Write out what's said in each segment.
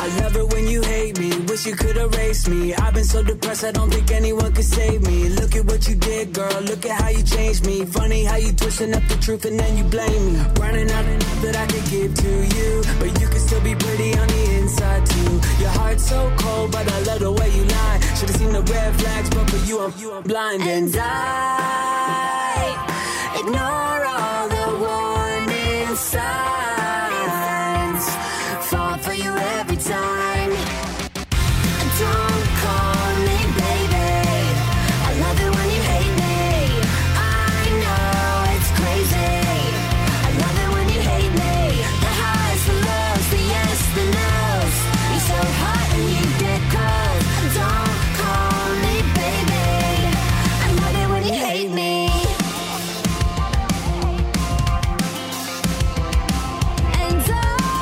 I love it when you hate me, wish you could erase me. I've been so depressed, I don't think anyone could save me. Look at what you did, girl, look at how you changed me. Funny how you twisting up the truth and then you blame me. Running out enough that I could give to you, but you can still be pretty on the inside too. Your heart's so cold, but I love the way you lie. Should've seen the red flags, but for you I'm blind. And I ignore all the warning signs, fall for you every time. Don't call me baby, I love it when you hate me. I know it's crazy, I love it when you hate me. The highs, the lows, the yes, the no's. You're so hot and you get cold. Don't call me baby, I love it when you hate me. And I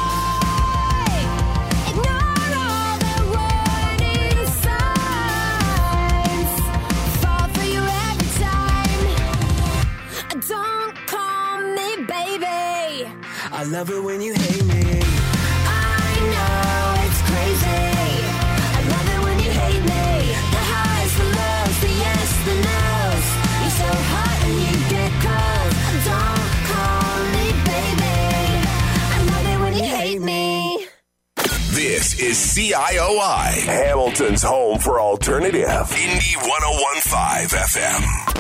ignore all the warning signs, fall for you every time. Don't call me baby, I love it when you hate me. I know it's crazy, I love it when you hate me. The highs, the lows, the yes, the no's. You're so hot and you get cold. Don't call me baby, I love it when you hate me. This is CIOI, Hamilton's home for alternative. Indie 101.5 FM.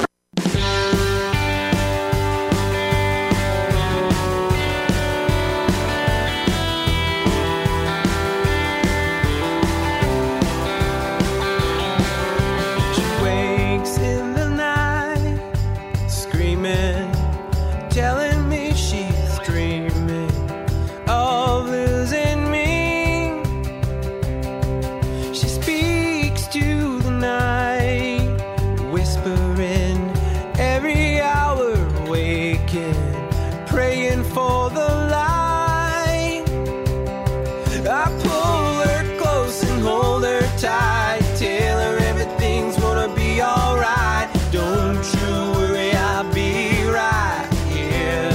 She wakes in the night, screaming, telling me she's dreaming of losing me. She speaks to the night, whispering every hour, waking, praying for the light. I pull her close and hold her tight, tell her everything's gonna be alright. Don't you worry, I'll be right here.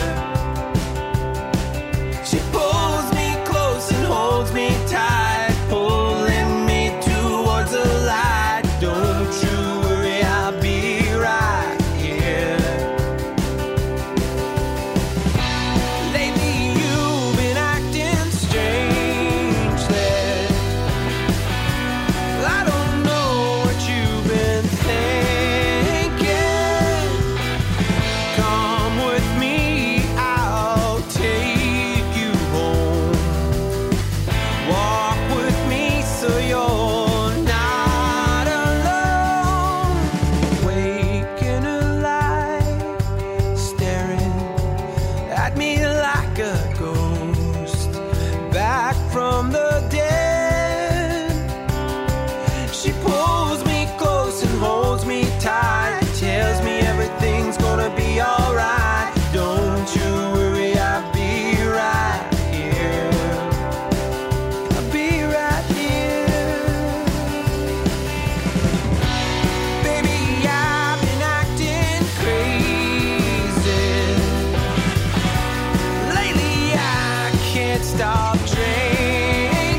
She pulls me close and holds me tight, pulling me towards the light. Don't you worry, I'll be right here. Lately you've been acting strangely. I don't know what you've been thinking. Come with me, I'll take you home. Walk with me so you're not alone. Waking alive, staring at me like a ghost, back from the dead. She pulls me close and holds me tight, tells me everything's gonna be alright. Don't you worry, I'll be right here. I'll be right here. Baby, I've been acting crazy. Lately I can't stop drinking.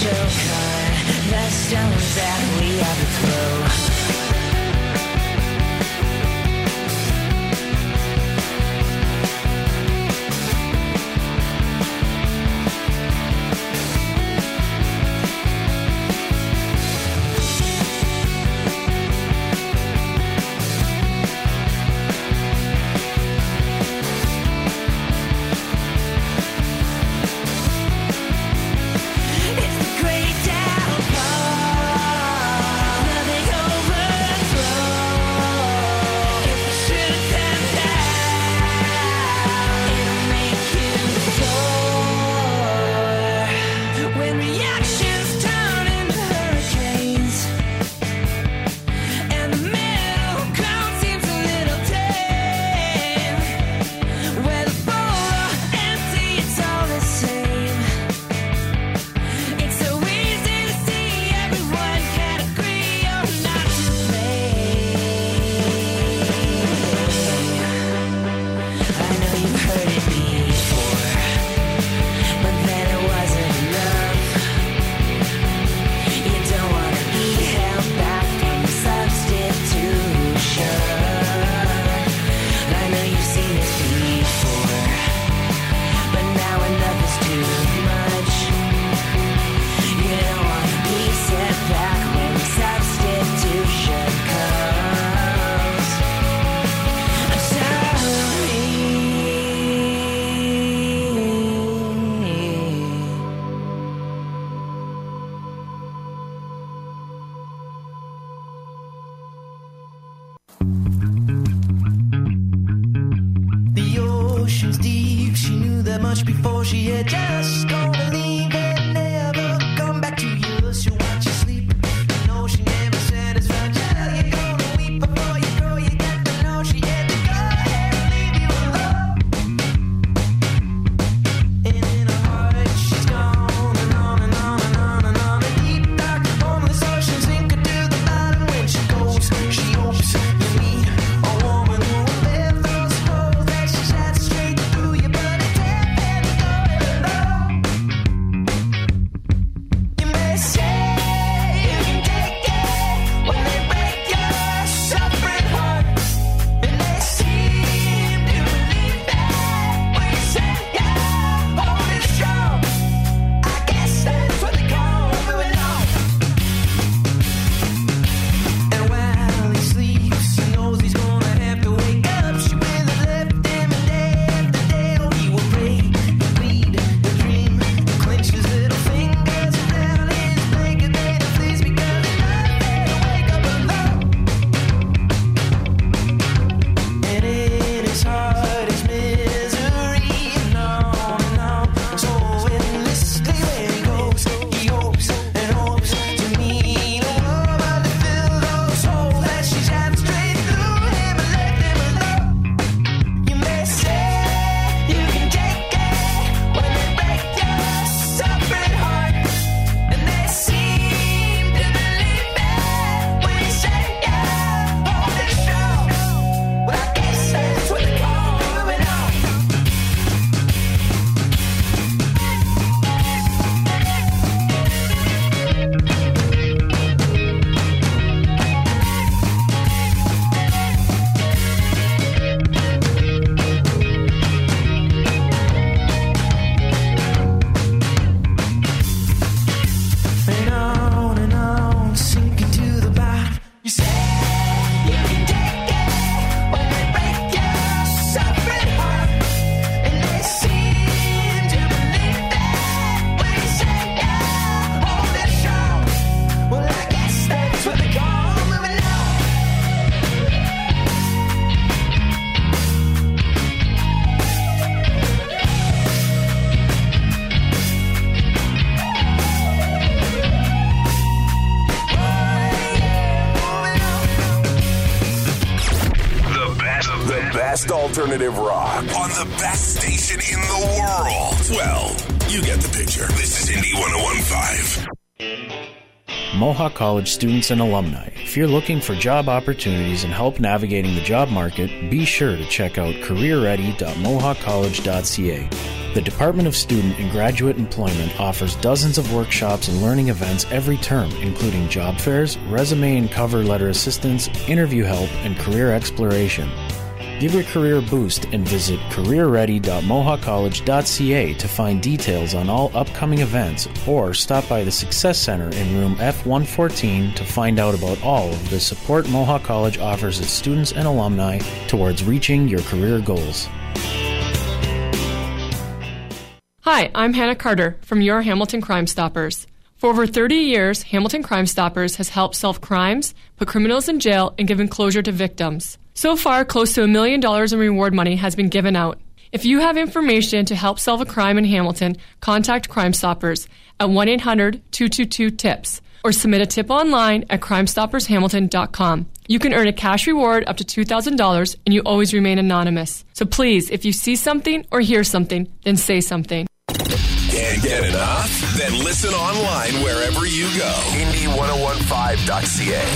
choke on the stones that we have to throw. best alternative rock on the best station in the world. Well, you get the picture. This is Indie 101.5. Mohawk College students and alumni, if you're looking for job opportunities and help navigating the job market, be sure to check out careerready.mohawkcollege.ca. The Department of Student and Graduate Employment offers dozens of workshops and learning events every term, including job fairs, resume and cover letter assistance, interview help, and career exploration. Give your career a boost and visit careerready.mohawkcollege.ca to find details on all upcoming events, or stop by the Success Center in room F114 to find out about all of the support Mohawk College offers its students and alumni towards reaching your career goals. Hi, I'm Hannah Carter from your Hamilton Crime Stoppers. For over 30 years, Hamilton Crime Stoppers has helped solve crimes, put criminals in jail, and given closure to victims. So far, close to $1 million in reward money has been given out. If you have information to help solve a crime in Hamilton, contact Crime Stoppers at 1-800-222-TIPS or submit a tip online at crimestoppershamilton.com. You can earn a cash reward up to $2,000 and you always remain anonymous. So please, if you see something or hear something, then say something. Can't get enough? Then listen online wherever you go. Indy1015.ca.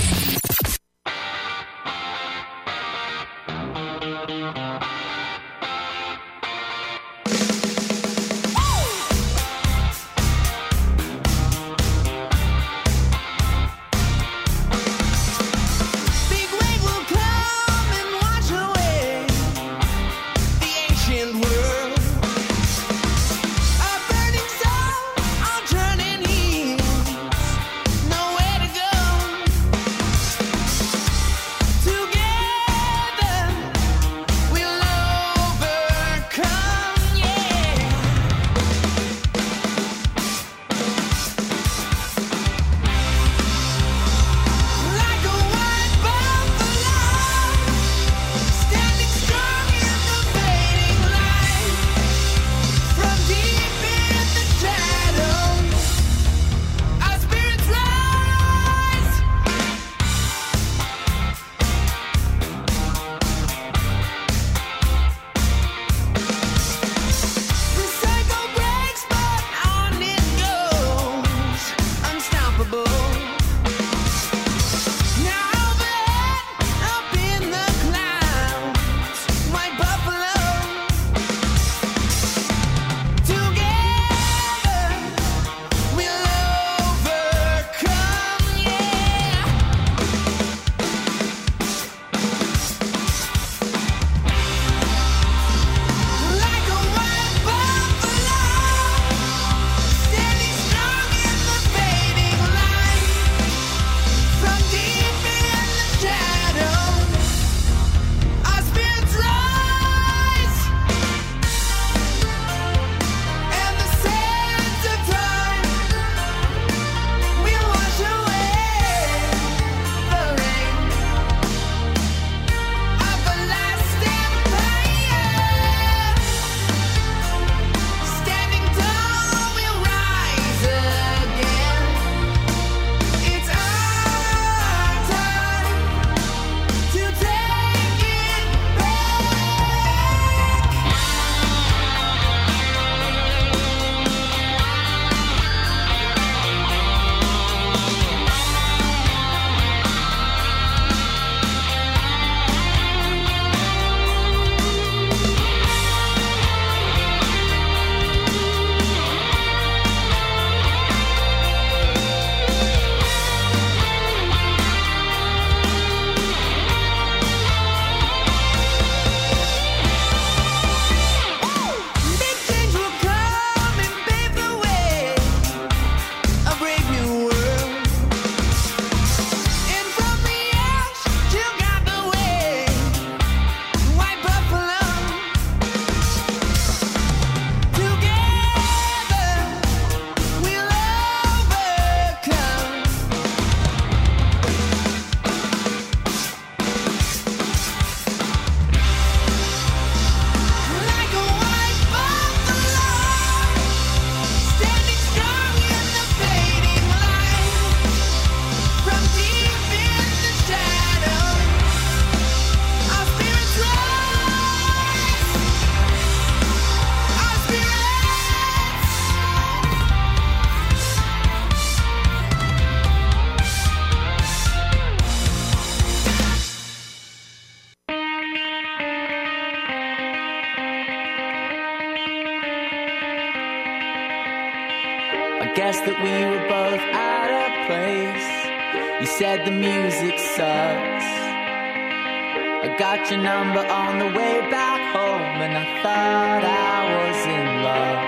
I guess that we were both out of place. You said the music sucks. I got your number on the way back home, and I thought I was in love.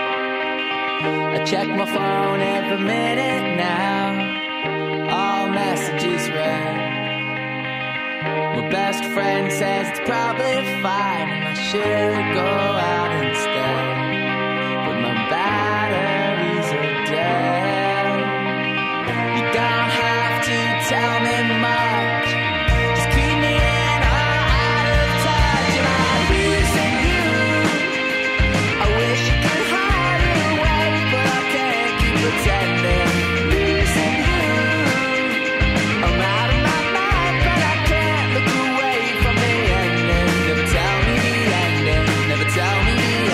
I check my phone every minute now, all messages read. My best friend says it's probably fine and I should go out instead, but my batteries are dead. You don't have to tell me much, just keep me in or out of touch. Am I losing you? I wish you could hide it away, but I can't keep pretending. Losing you, I'm out of my mind, but I can't look away from the ending. Never tell me the ending, never tell me the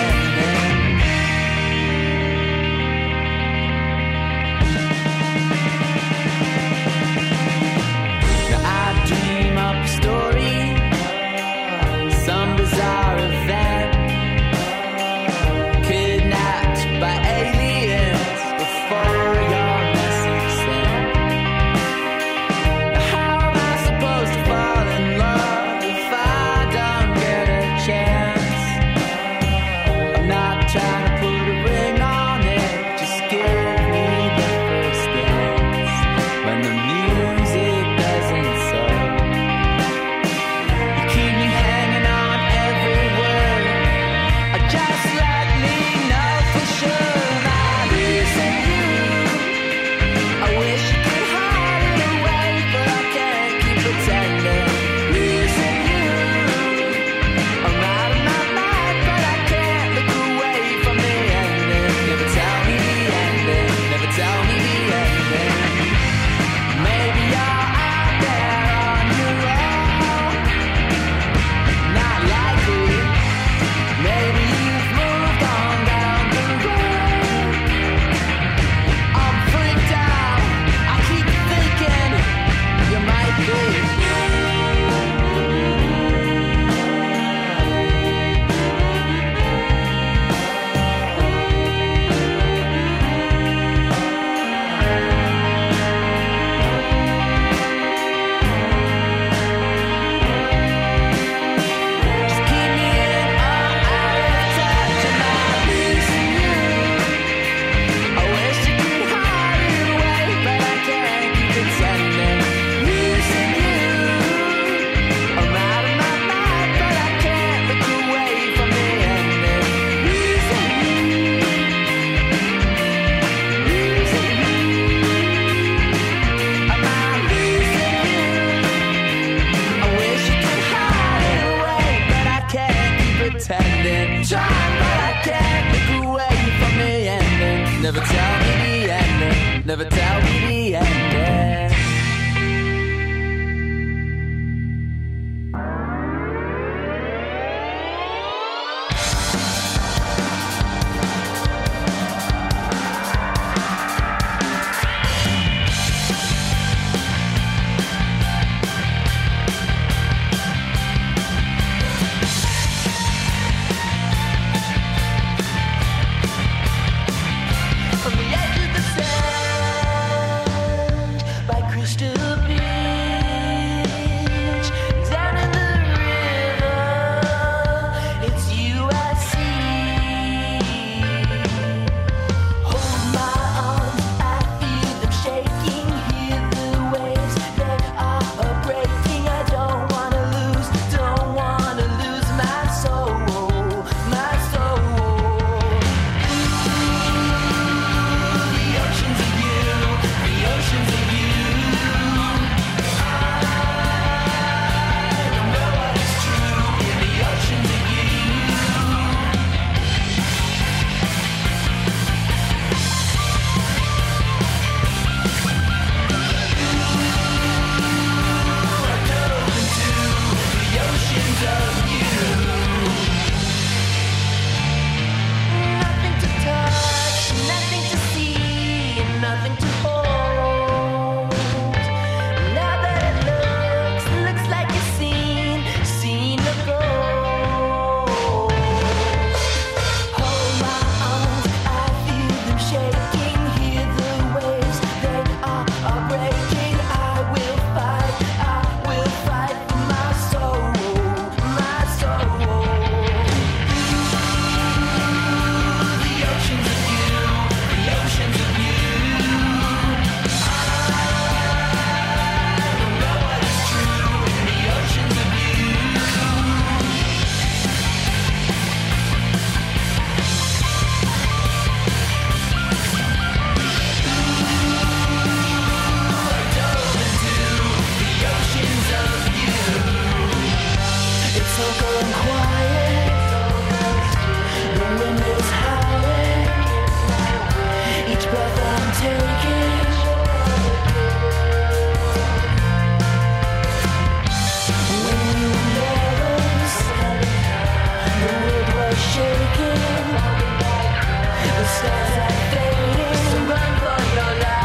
stars are fading, so run for your life.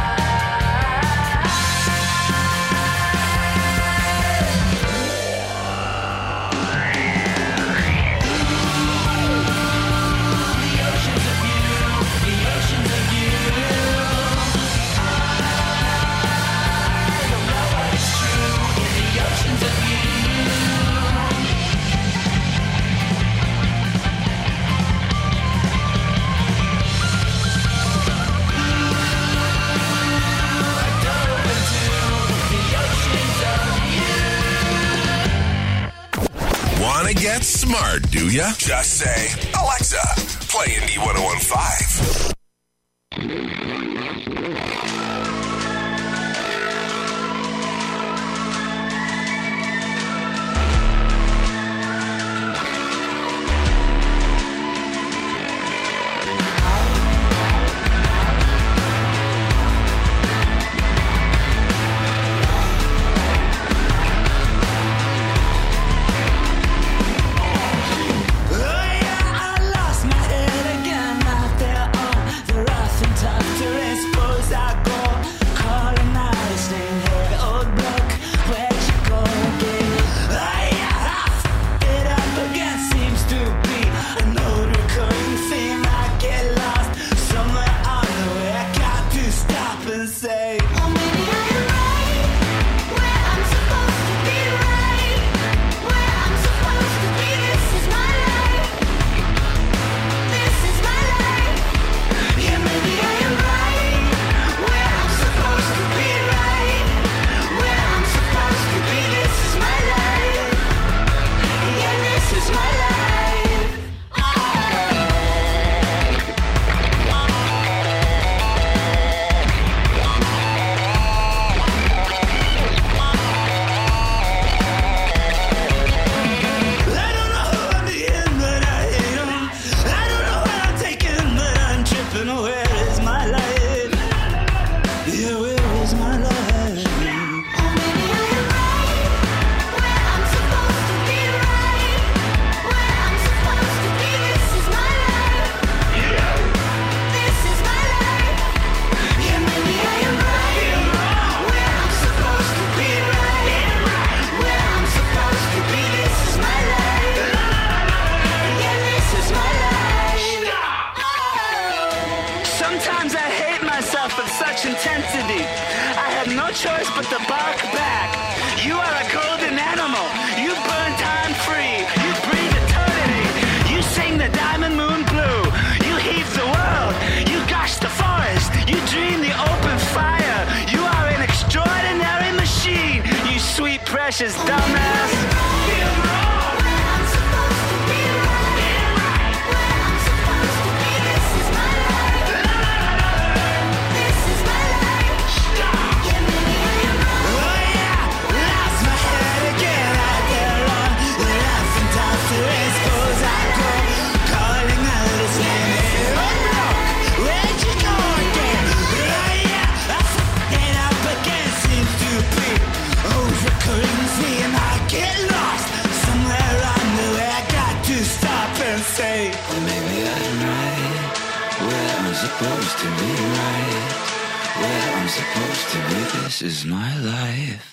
Wanna get smart, do ya? Just say, Alexa, play Indie 1015. Precious dumbass. Supposed to be right where I'm supposed to be. This is my life.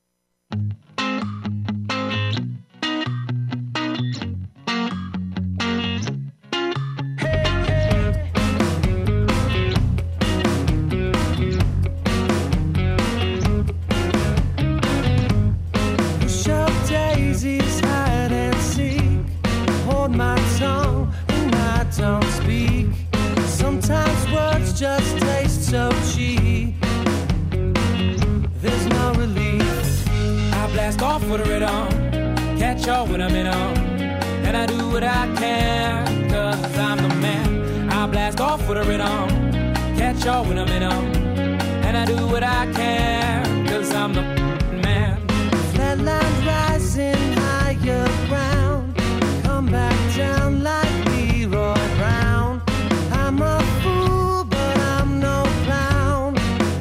Push up daisies, hide and seek. Hold my tongue and I don't speak. Sometimes words just taste so cheap. There's no relief. I blast off with a rhythm, catch up when I'm in 'em, and I do what I can, cause I'm the man. I blast off with a rhythm, catch up when I'm in 'em, and I do what I can, cause I'm the man. Flatline rising higher ground, come back down like Leroy Brown. I'm a fool, but I'm no clown.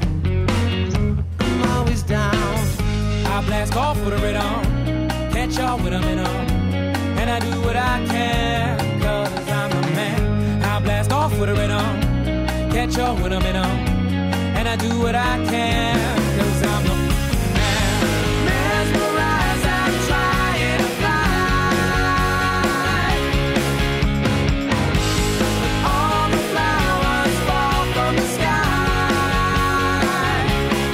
I'm always down. I blast off with a rhythm, catch y'all when I'm in 'em, and I do what I can, cause I'm the man. I blast off with a rhythm, catch on when I'm in 'em, and I do what I can, 'cause I'm the man. Mesmerized, I'm trying to fly. All the flowers fall from the sky.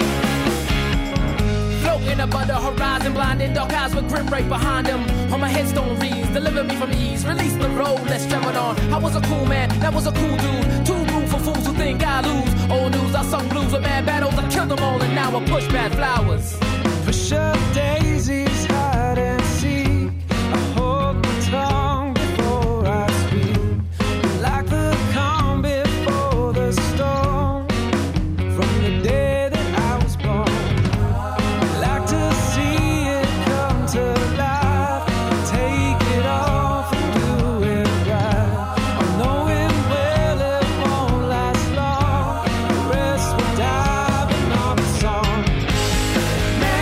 Floating above the horizon, blinding dark eyes with grim right behind them. On my headstone reads, deliver me from ease, release the road, let's travel on. I was a cool man, that was a cool dude. Too rude for fools who think I lose. Old news, I sung blues with mad battles, I killed them all, and now I push bad flowers. Push up daisies, hide and seek. I hold my tongue before I speak. Like the calm before the storm. From the day that I was born, I like to see it come to life. Take it off and do it right. I know it well, it won't last long. The rest will die, but not the song.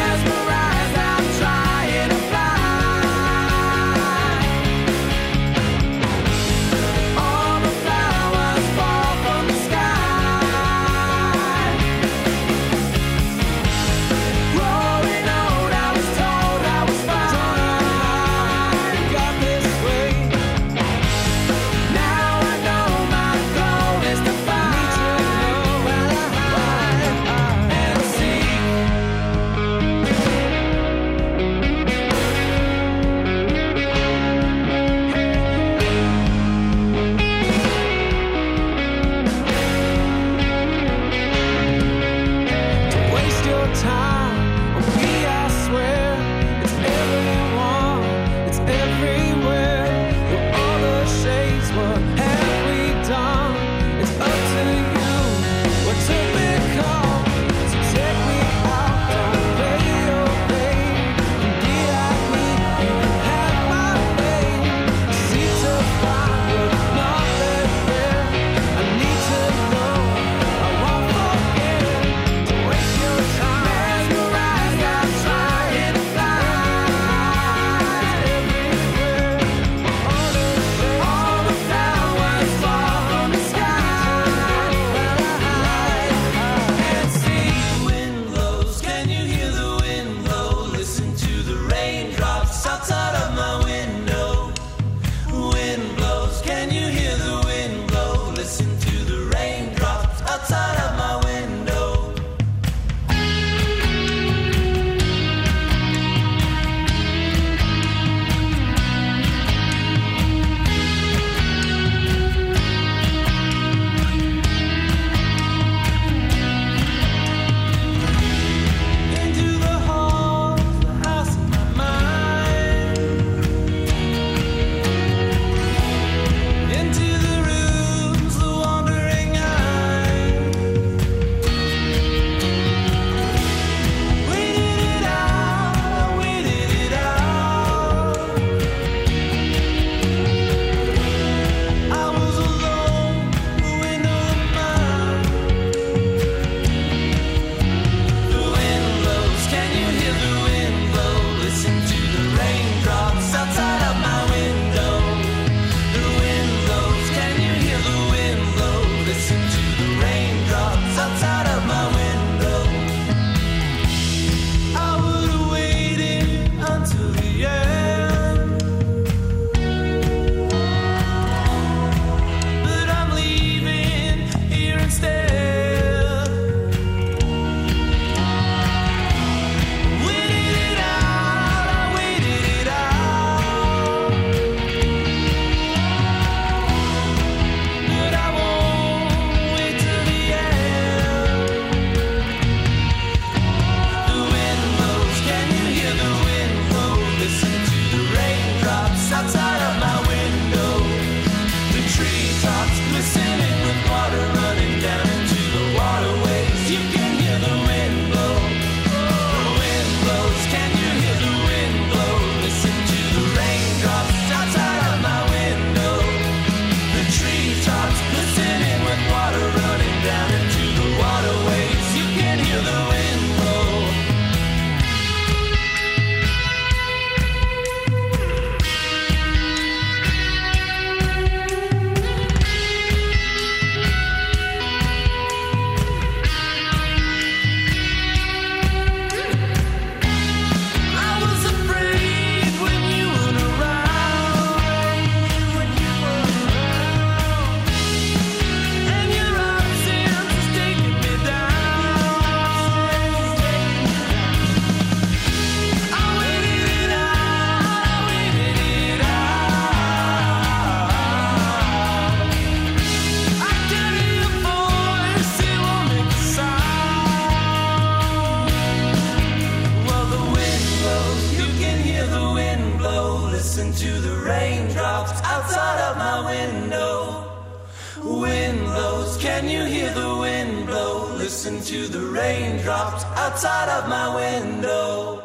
wind blows? Can you hear the wind blow? Listen to the raindrops outside of my window.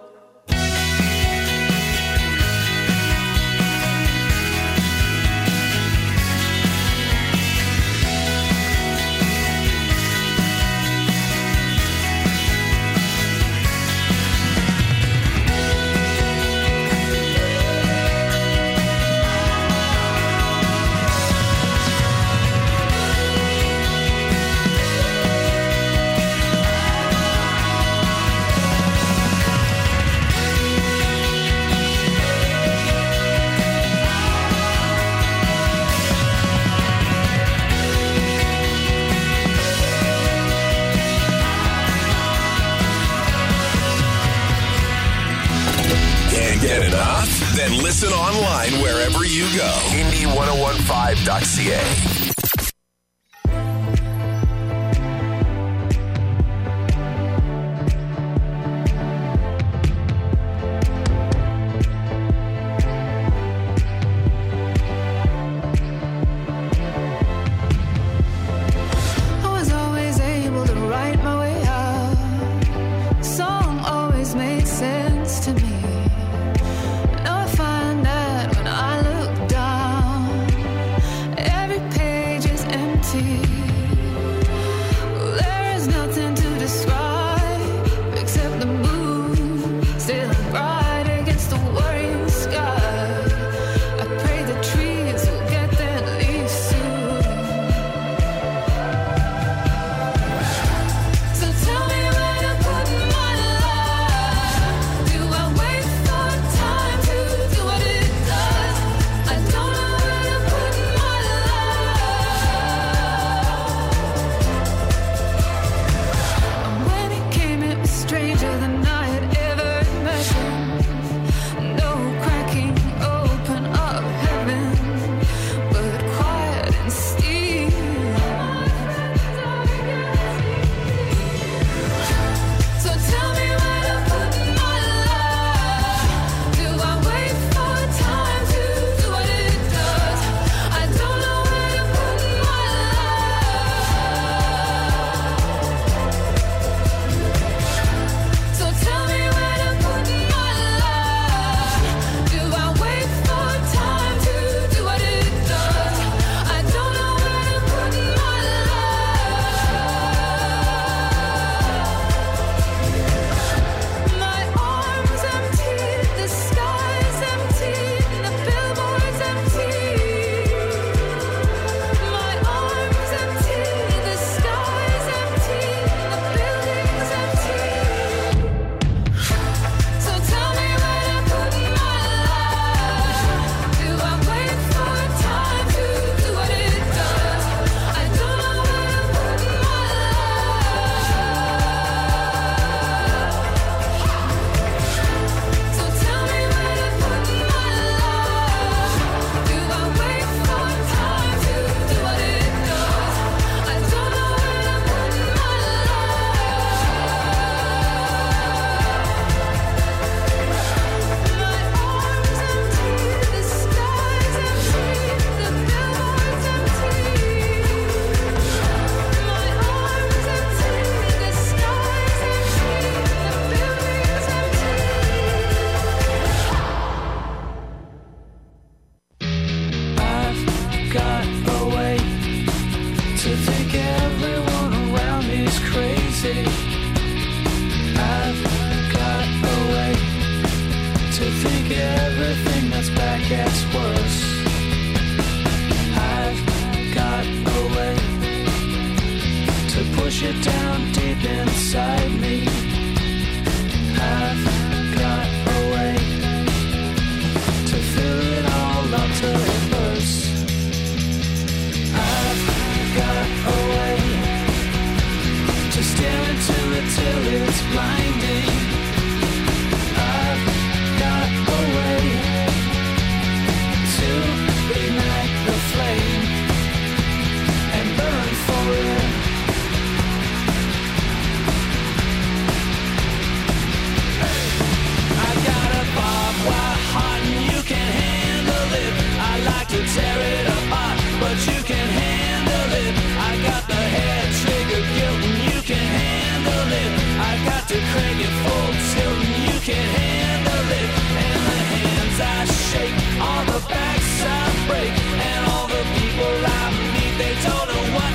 Get enough? Then listen online wherever you go. Indie1015.ca.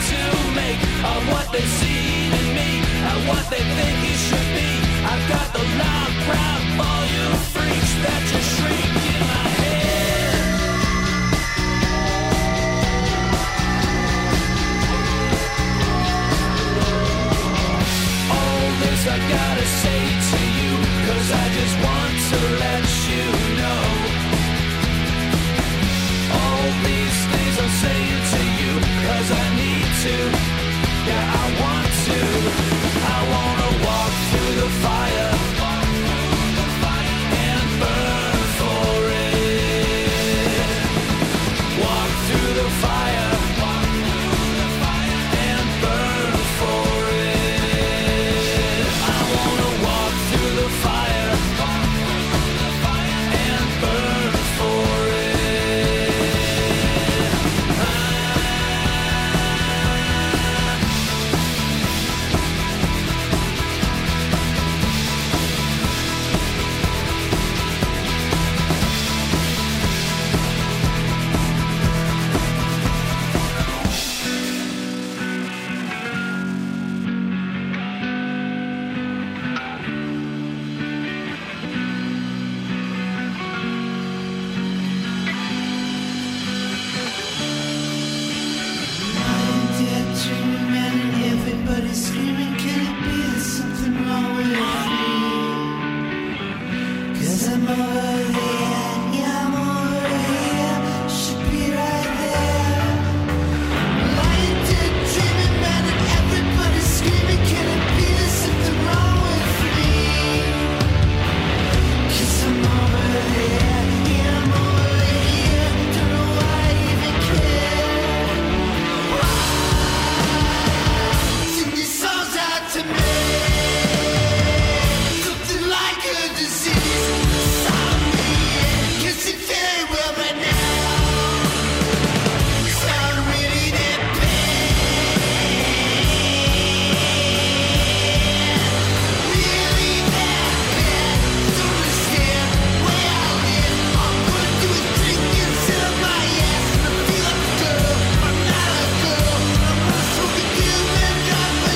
to make of what they see in me and what they think it should be. I've got the loud crowd, all you freaks that just shriek in my head. All this I gotta say to you, 'cause I just want to let you know. All these things I'm saying to you, 'cause I need to. Yeah, I want to. I wanna walk through the fire and burn for it. Walk through the fire and burn for it. I wanna walk through the fire and burn for it. Everybody's screaming, can it be there's something wrong with me? 'Cause I'm over there, yeah, I'm over here, should be right there. Lying dead, dreaming, man, and everybody's screaming, can it be there's something wrong with me? 'Cause I'm over there, yeah, I'm over here, don't know why I even care. Sing these songs out to me. Something like a disease inside me. Can see very well right now. Sound really that bad. Really that bad. Don't understand where I live. All I'm gonna do is drink and sit on my ass. And I feel like a girl. I'm not a girl. I'm gonna smoke a deal and drive a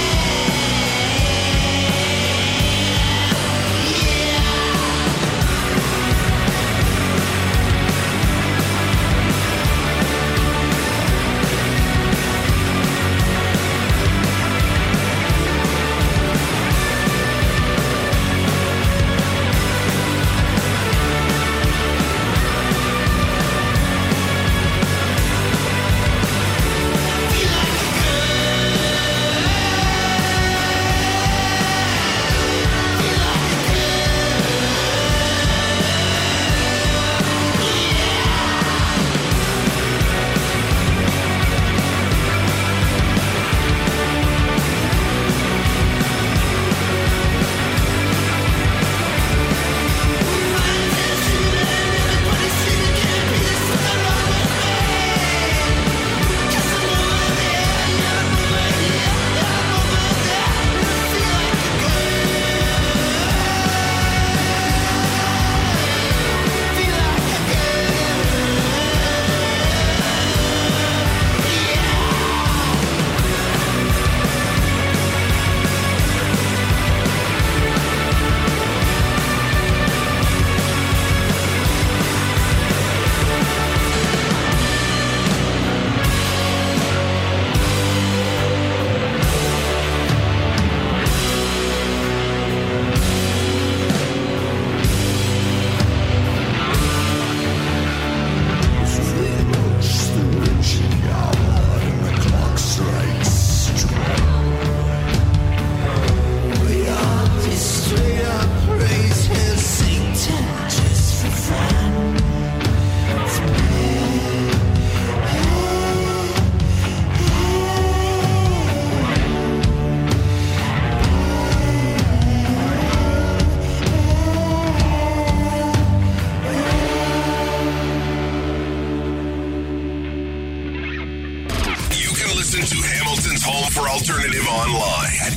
for alternative online at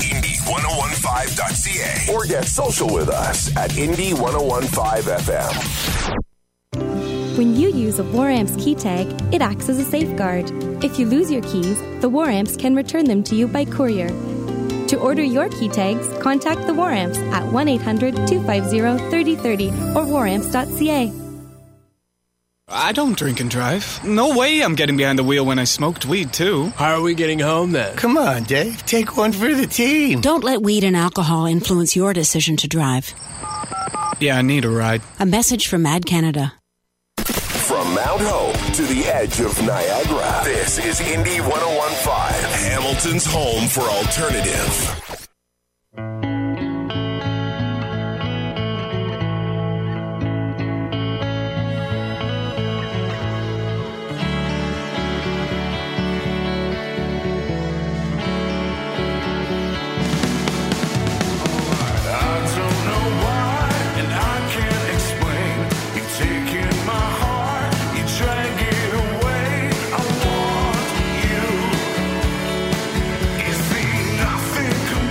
indie1015.ca or get social with us at indie1015 FM. When you use a War Amps key tag, it acts as a safeguard. If you lose your keys, the War Amps can return them to you by courier. To order your key tags, contact the War Amps at 1-800-250-3030 or waramps.ca. I don't drink and drive. No way I'm getting behind the wheel when I smoked weed, too. How are we getting home, then? Come on, Dave. Take one for the team. Don't let weed and alcohol influence your decision to drive. Yeah, I need a ride. A message from Mad Canada. From Mount Hope to the edge of Niagara, this is Indy 101.5, Hamilton's home for alternative. Nothing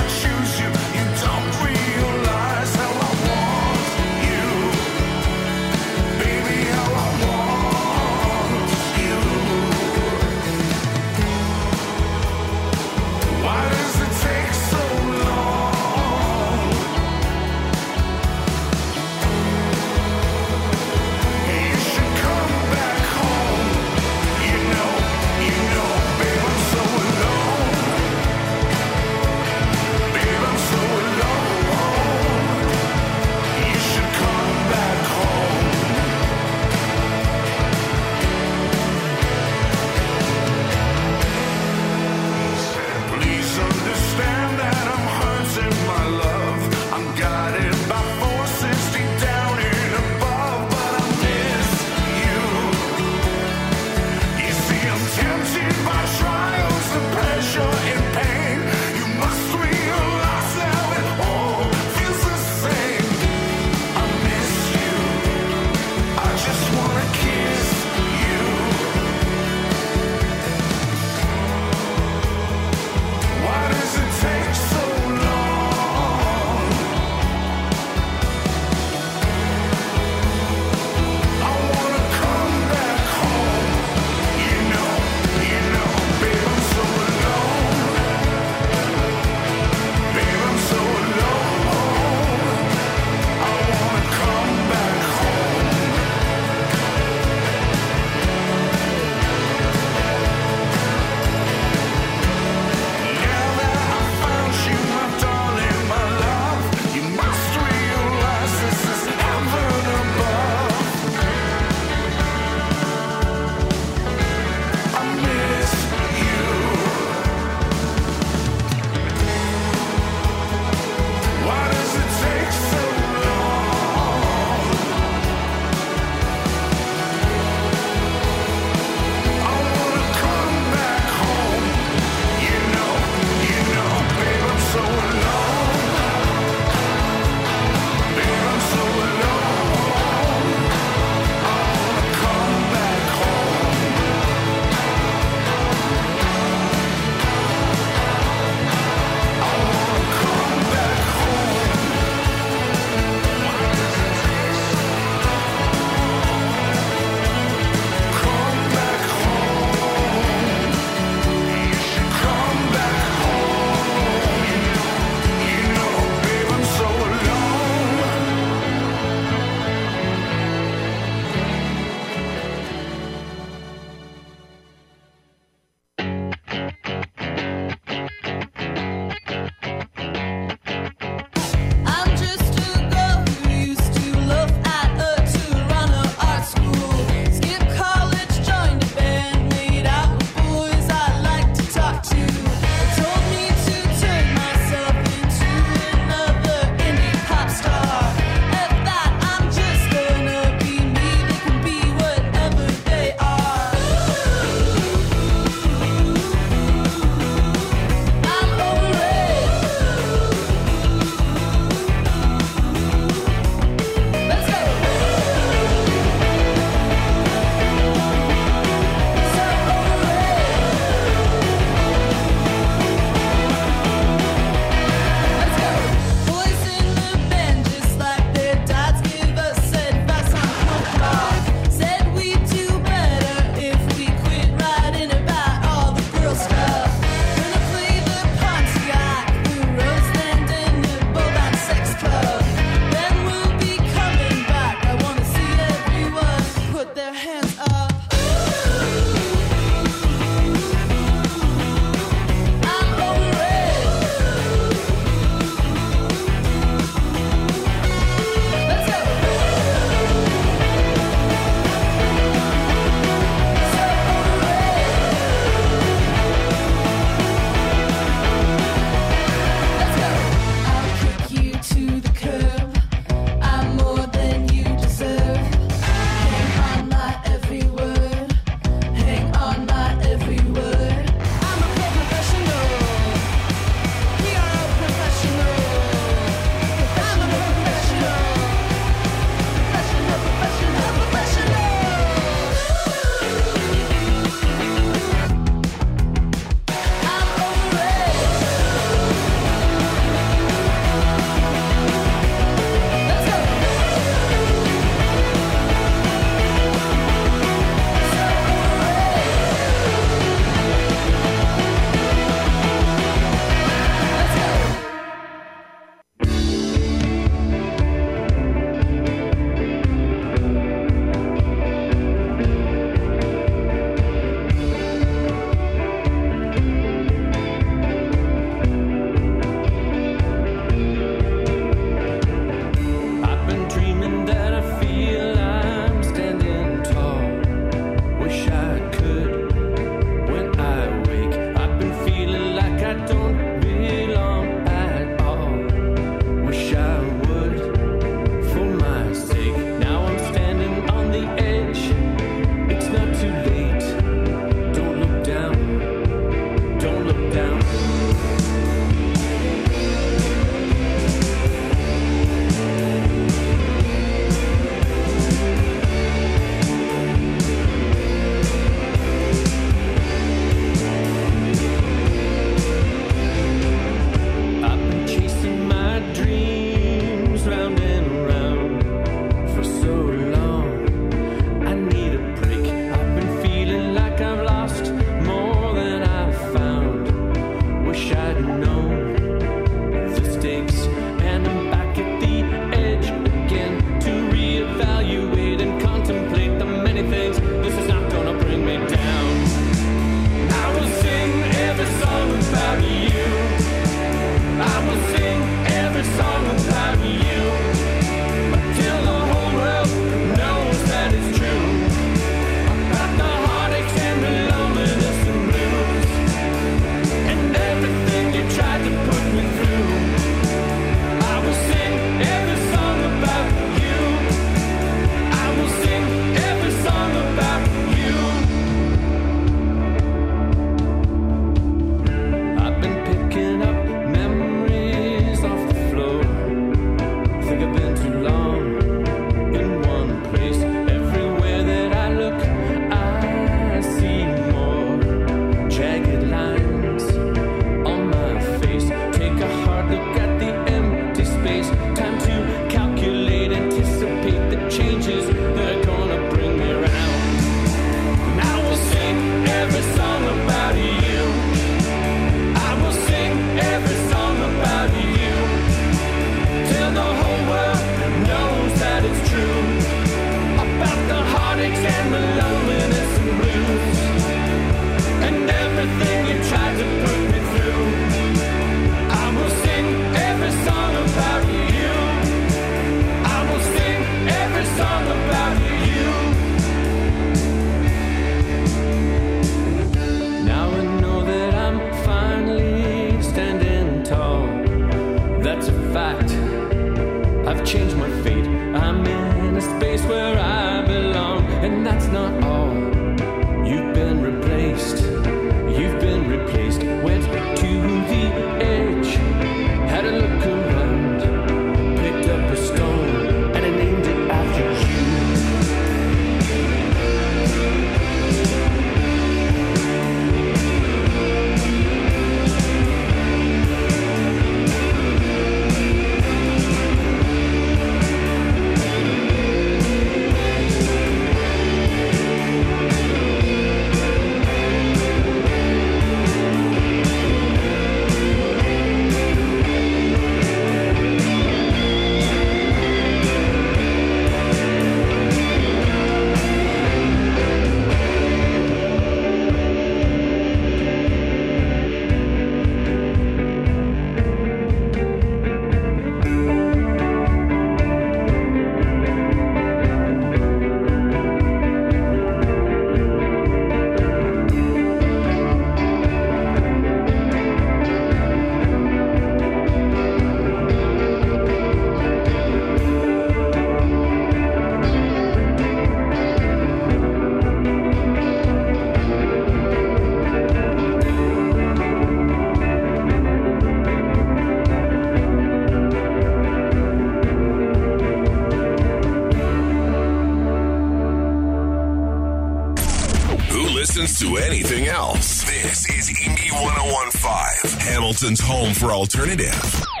Who listens to anything else? This is Indie 101.5, Hamilton's home for alternative.